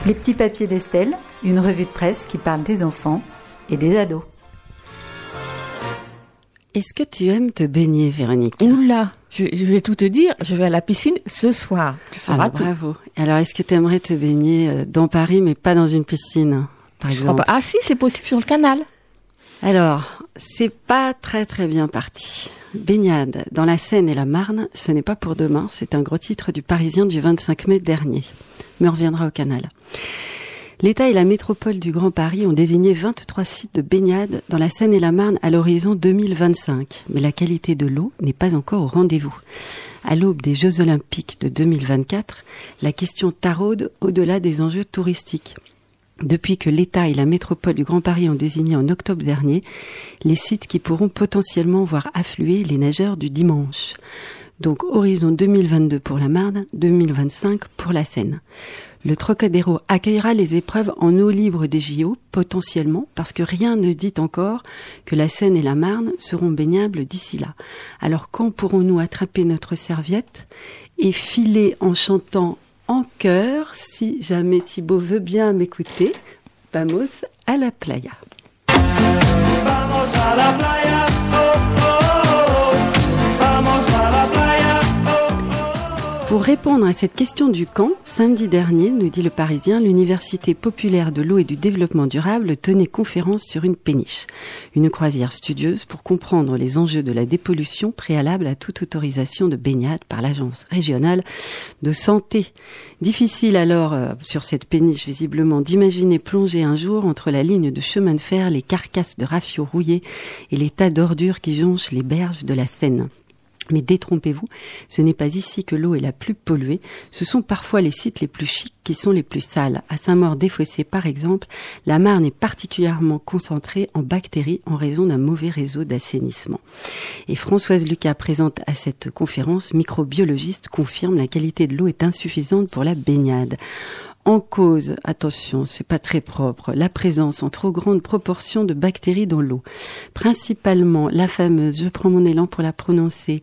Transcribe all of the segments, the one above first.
Les petits papiers d'Estelle, une revue de presse qui parle des enfants et des ados. Est-ce que tu aimes te baigner, Véronique ? Oula, je vais tout te dire, je vais à la piscine ce soir. Tu sauras tout. Bravo. Alors, est-ce que tu aimerais te baigner dans Paris, mais pas dans une piscine, par exemple ? Crois pas. Ah si, c'est possible sur le canal. Alors, c'est pas très très bien parti. Baignade dans la Seine et la Marne, ce n'est pas pour demain, c'est un gros titre du Parisien du 25 mai dernier. Mais on reviendra au canal. L'État et la métropole du Grand Paris ont désigné 23 sites de baignade dans la Seine et la Marne à l'horizon 2025. Mais la qualité de l'eau n'est pas encore au rendez-vous. À l'aube des Jeux Olympiques de 2024, la question taraude au-delà des enjeux touristiques. Depuis que l'État et la métropole du Grand Paris ont désigné en octobre dernier les sites qui pourront potentiellement voir affluer les nageurs du dimanche. Donc horizon 2022 pour la Marne, 2025 pour la Seine. Le Trocadéro accueillera les épreuves en eau libre des JO, potentiellement, parce que rien ne dit encore que la Seine et la Marne seront baignables d'ici là. Alors quand pourrons-nous attraper notre serviette et filer en chantant en chœur, si jamais Thibaut veut bien m'écouter, vamos à la playa. Vamos a la playa, oh, oh, oh. Vamos a la playa, oh, oh. Pour répondre à cette question du quand, samedi dernier, nous dit le Parisien, l'Université populaire de l'eau et du développement durable tenait conférence sur une péniche. Une croisière studieuse pour comprendre les enjeux de la dépollution préalable à toute autorisation de baignade par l'Agence régionale de santé. Difficile alors, sur cette péniche visiblement, d'imaginer plonger un jour entre la ligne de chemin de fer, les carcasses de rafio rouillés et les tas d'ordures qui jonchent les berges de la Seine. Mais détrompez-vous, ce n'est pas ici que l'eau est la plus polluée, ce sont parfois les sites les plus chics qui sont les plus sales. À Saint-Maur-des-Fossés par exemple, la Marne est particulièrement concentrée en bactéries en raison d'un mauvais réseau d'assainissement. Et Françoise Lucas, présente à cette conférence, microbiologiste, confirme la qualité de l'eau est insuffisante pour la baignade. En cause, attention, c'est pas très propre, la présence en trop grande proportion de bactéries dans l'eau. Principalement la fameuse, je prends mon élan pour la prononcer,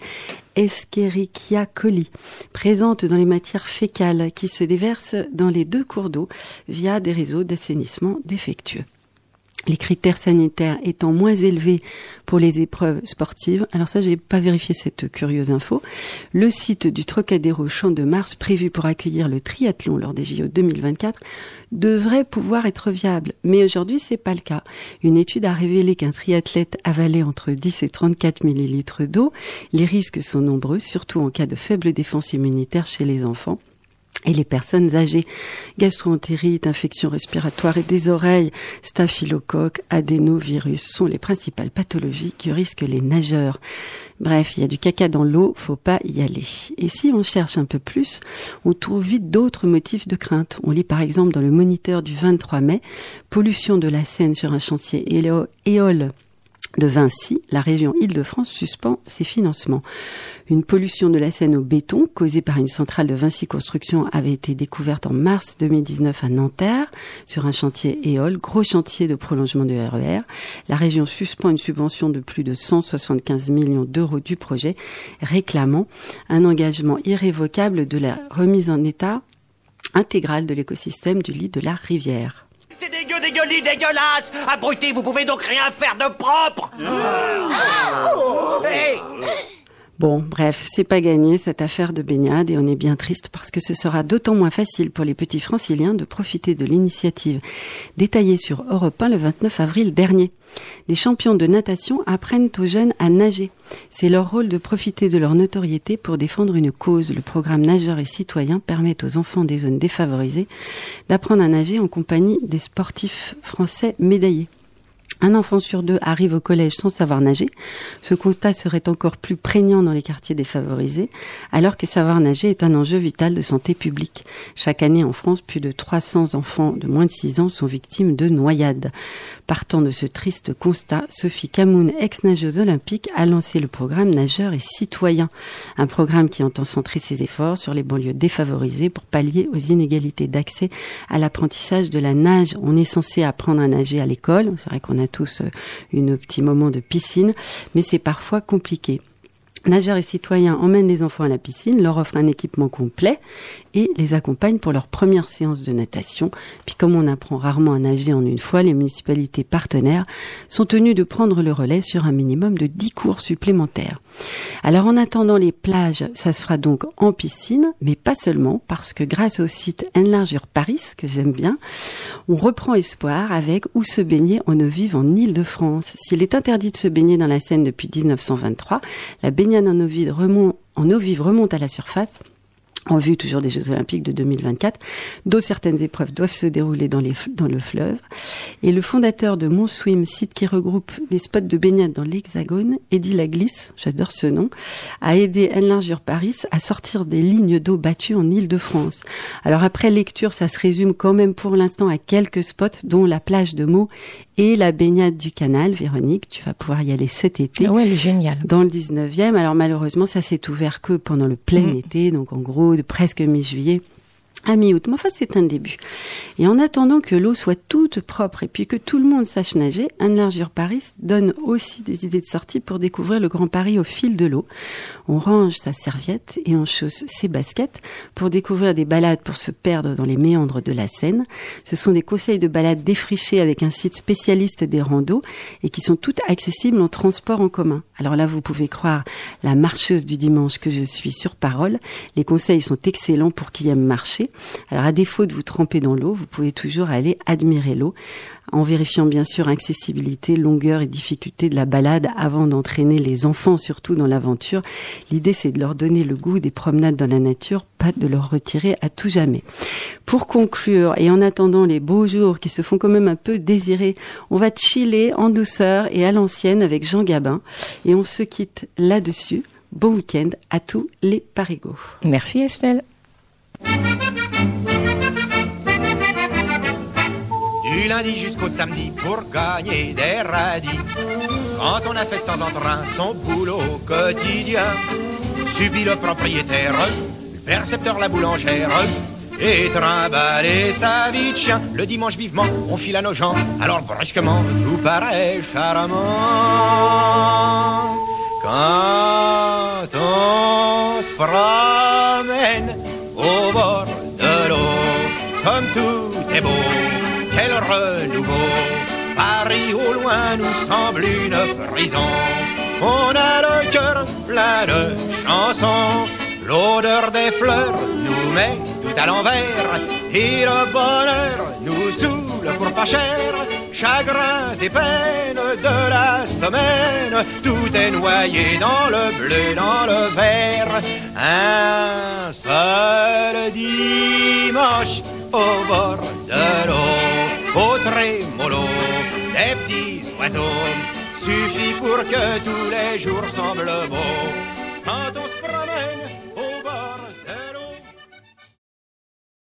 Escherichia coli, présente dans les matières fécales qui se déversent dans les 2 cours d'eau via des réseaux d'assainissement défectueux. Les critères sanitaires étant moins élevés pour les épreuves sportives. Alors ça, j'ai pas vérifié cette curieuse info. Le site du Trocadéro Champ de Mars, prévu pour accueillir le triathlon lors des JO 2024, devrait pouvoir être viable. Mais aujourd'hui, c'est pas le cas. Une étude a révélé qu'un triathlète avalait entre 10 et 34 millilitres d'eau. Les risques sont nombreux, surtout en cas de faible défense immunitaire chez les enfants. Et les personnes âgées, gastro-entérite, infections respiratoires et des oreilles, staphylocoque, adénovirus sont les principales pathologies qui risquent les nageurs. Bref, il y a du caca dans l'eau, faut pas y aller. Et si on cherche un peu plus, on trouve vite d'autres motifs de crainte. On lit par exemple dans le Moniteur du 23 mai, pollution de la Seine sur un chantier éole de Vinci, la région Île-de-France suspend ses financements. Une pollution de la Seine au béton causée par une centrale de Vinci Construction avait été découverte en mars 2019 à Nanterre sur un chantier éole, gros chantier de prolongement de RER. La région suspend une subvention de plus de 175 millions d'euros du projet, réclamant un engagement irrévocable de la remise en état intégrale de l'écosystème du lit de la rivière. C'est dégueulasse! Abruti, vous pouvez donc rien faire de propre! Hey! Bon, bref, c'est pas gagné cette affaire de baignade et on est bien triste parce que ce sera d'autant moins facile pour les petits franciliens de profiter de l'initiative détaillée sur Europe 1 le 29 avril dernier. Des champions de natation apprennent aux jeunes à nager. C'est leur rôle de profiter de leur notoriété pour défendre une cause. Le programme Nageurs et Citoyens permet aux enfants des zones défavorisées d'apprendre à nager en compagnie des sportifs français médaillés. Un enfant sur 2 arrive au collège sans savoir nager. Ce constat serait encore plus prégnant dans les quartiers défavorisés, alors que savoir nager est un enjeu vital de santé publique. Chaque année en France, plus de 300 enfants de moins de 6 ans sont victimes de noyades. Partant de ce triste constat, Sophie Camoun, ex-nageuse olympique, a lancé le programme Nageurs et Citoyens. Un programme qui entend centrer ses efforts sur les banlieues défavorisées pour pallier aux inégalités d'accès à l'apprentissage de la nage. On est censé apprendre à nager à l'école. C'est vrai qu'on a tous un petit moment de piscine, mais c'est parfois compliqué. Nageurs et citoyens emmènent les enfants à la piscine, leur offrent un équipement complet et les accompagnent pour leur première séance de natation. Puis comme on apprend rarement à nager en une fois, les municipalités partenaires sont tenues de prendre le relais sur un minimum de 10 cours supplémentaires. Alors en attendant les plages, ça se fera donc en piscine, mais pas seulement, parce que grâce au site Enlargure Paris, que j'aime bien, on reprend espoir avec où se baigner en eau vive en Île-de-France. S'il est interdit de se baigner dans la Seine depuis 1923, la baignade en eau vive remonte à la surface en vue toujours des Jeux Olympiques de 2024, dont certaines épreuves doivent se dérouler dans le fleuve. Et le fondateur de Monswim, site qui regroupe les spots de baignade dans l'Hexagone, Eddy Laglisse, j'adore ce nom, a aidé Enlargure Paris à sortir des lignes d'eau battues en Île-de-France. Alors après lecture, ça se résume quand même pour l'instant à quelques spots, dont la plage de Meaux et la baignade du canal. Véronique, tu vas pouvoir y aller cet été. Ouais, elle est géniale. Dans le 19e. Alors malheureusement, ça s'est ouvert que pendant le plein été, donc en gros de presque mi-juillet à mi-août. Mais enfin, c'est un début. Et en attendant que l'eau soit toute propre et puis que tout le monde sache nager, Enlargure Paris donne aussi des idées de sortie pour découvrir le Grand Paris au fil de l'eau. On range sa serviette et on chausse ses baskets pour découvrir des balades pour se perdre dans les méandres de la Seine. Ce sont des conseils de balades défrichés avec un site spécialiste des randos et qui sont toutes accessibles en transport en commun. Alors là, vous pouvez croire la marcheuse du dimanche que je suis sur parole. Les conseils sont excellents pour qui aime marcher. Alors à défaut de vous tremper dans l'eau, vous pouvez toujours aller admirer l'eau en vérifiant bien sûr accessibilité, longueur et difficulté de la balade avant d'entraîner les enfants surtout dans l'aventure. L'idée c'est de leur donner le goût des promenades dans la nature, pas de leur retirer à tout jamais. Pour conclure et en attendant les beaux jours qui se font quand même un peu désirer, on va chiller en douceur et à l'ancienne avec Jean Gabin et on se quitte là-dessus. Bon week-end à tous les parigots. Merci Estelle. Du lundi jusqu'au samedi pour gagner des radis. Quand on a fait sans entrain son boulot quotidien, subit le propriétaire, le percepteur, la boulangère, et trimballer sa vie de chien. Le dimanche vivement, on file à nos gens, alors brusquement, tout paraît charmant. Quand on se promène au bord de l'eau, comme tout est beau, quel renouveau. Paris au loin nous semble une prison. On a le cœur plein de chansons. L'odeur des fleurs nous met tout à l'envers. Et le bonheur nous saoule pour pas cher. Chagrins et peines de la semaine, tout est noyé dans le bleu, dans le vert. Un seul dimanche au bord de l'eau, au trémolo des petits oiseaux, suffit pour que tous les jours semblent beaux.